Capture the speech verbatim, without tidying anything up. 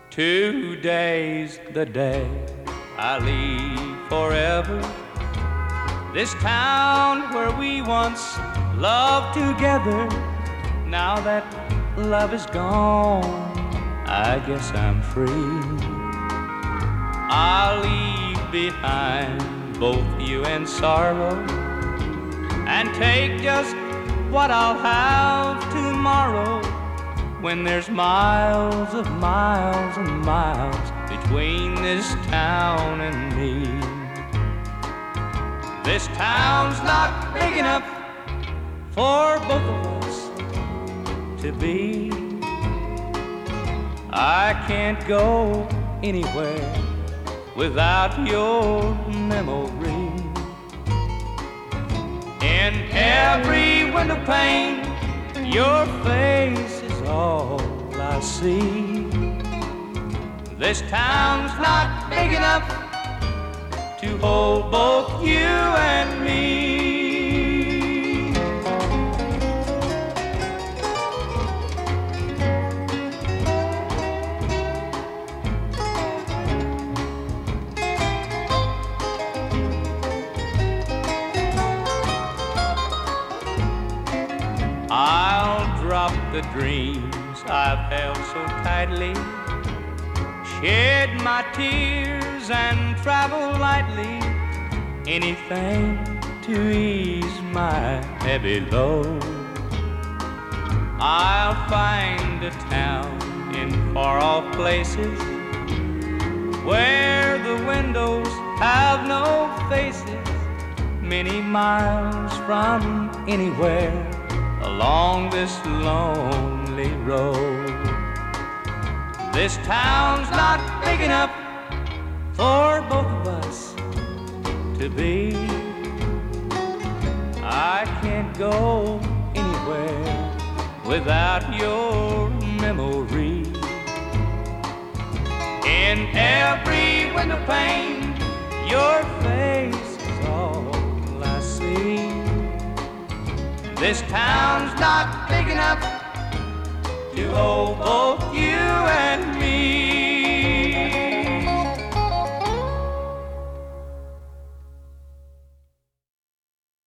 Today's the day I leave forever. This town where we once loved together. Now that love is gone, I guess I'm free. I'll leave behind both you and sorrow, and take just what I'll have tomorrow, when there's miles of miles and miles between this town and me. This town's not big enough for both of us to be. I can't go anywhere without your memory. In every window pane, your face is all I see. This town's not big enough to hold both you and me. I'll drop the dreams I've held so tightly, shed my tears and travel lightly. Anything to ease my heavy load. I'll find a town in far-off places where the windows have no faces, many miles from anywhere along this lonely road. This town's not big enough for both of us to be. I can't go anywhere without your memory. In every window pane, your face is all I see. This town's not big enough to hold both